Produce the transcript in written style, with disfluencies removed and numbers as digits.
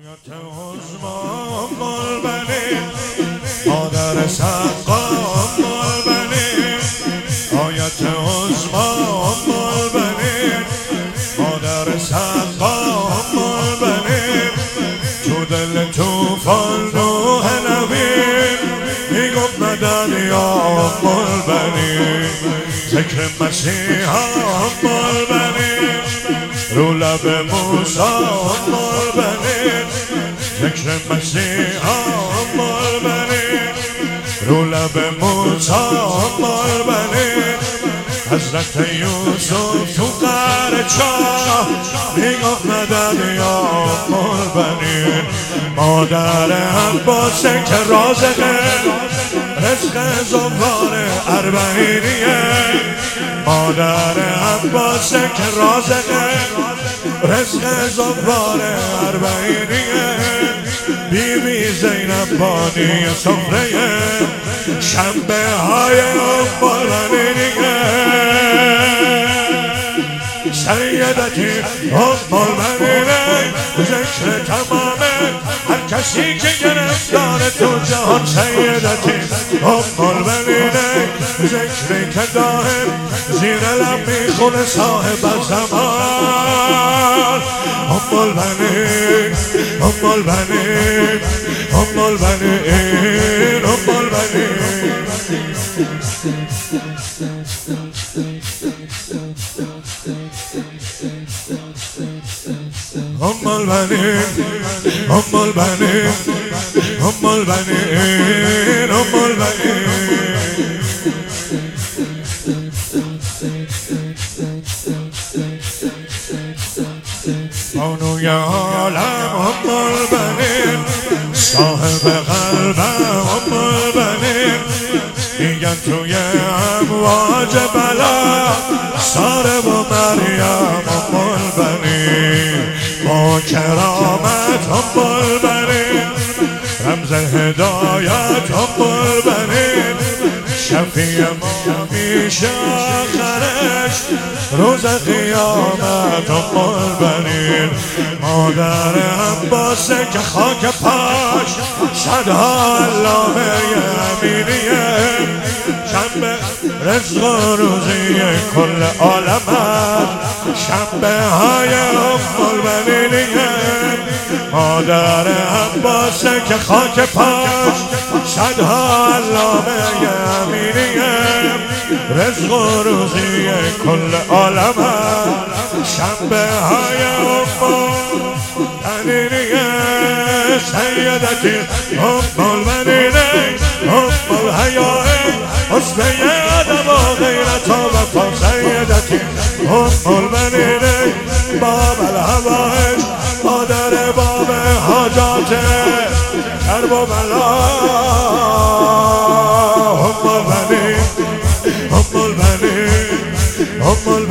آیت عظما البنین مادر سقام البنین آیت عظما البنین مادر سقام البنین تو دل توفان نوح نوین میگفت مدد یا البنین ذکر مسیحا البنین رو لب موسی البنین ذکر مسیحا البنین رو لب موسی البنین حضرت یوسف تو قعر چاه میگفت مدد یا البنین مادر عباسه که رازقه رزق زوار اربعینیه مادر عباسه که رازقه رزق زوار اربعینیه بیبی زینب بانی سفره شنبه های البنینیه سیدتی البنینه ذکر تمامه هر کسی که گرفتار تو جهان سیدتی البنینه ذکری که دائم زیر لب میخونه صاحب زمان البنین البنین البنین البنین البنین البنین البنین البنین بانوی عالم البنین صاحب قلبم البنین میگن توی امواج بلا ساره و مریم البنین با کرامت البنین رمز هدایت البنین شفیع ما میشه آخرش روز قیامت البنین مادر عباسه که خاک پاش صدها علامه امینیه شنبه رزق و روزی کل عالمت شنبه های البنینیه مادر عباسه که خاک پاش صدها علامه امینیه رزق و روزی کل عالمت شنبه های البنینیه سیدتی البنینه الحیاء حسن ادب و غیرت و وفا سیدتی البنینه باب الهوائج مادر باب حاجات کرب و بلا البنین البنین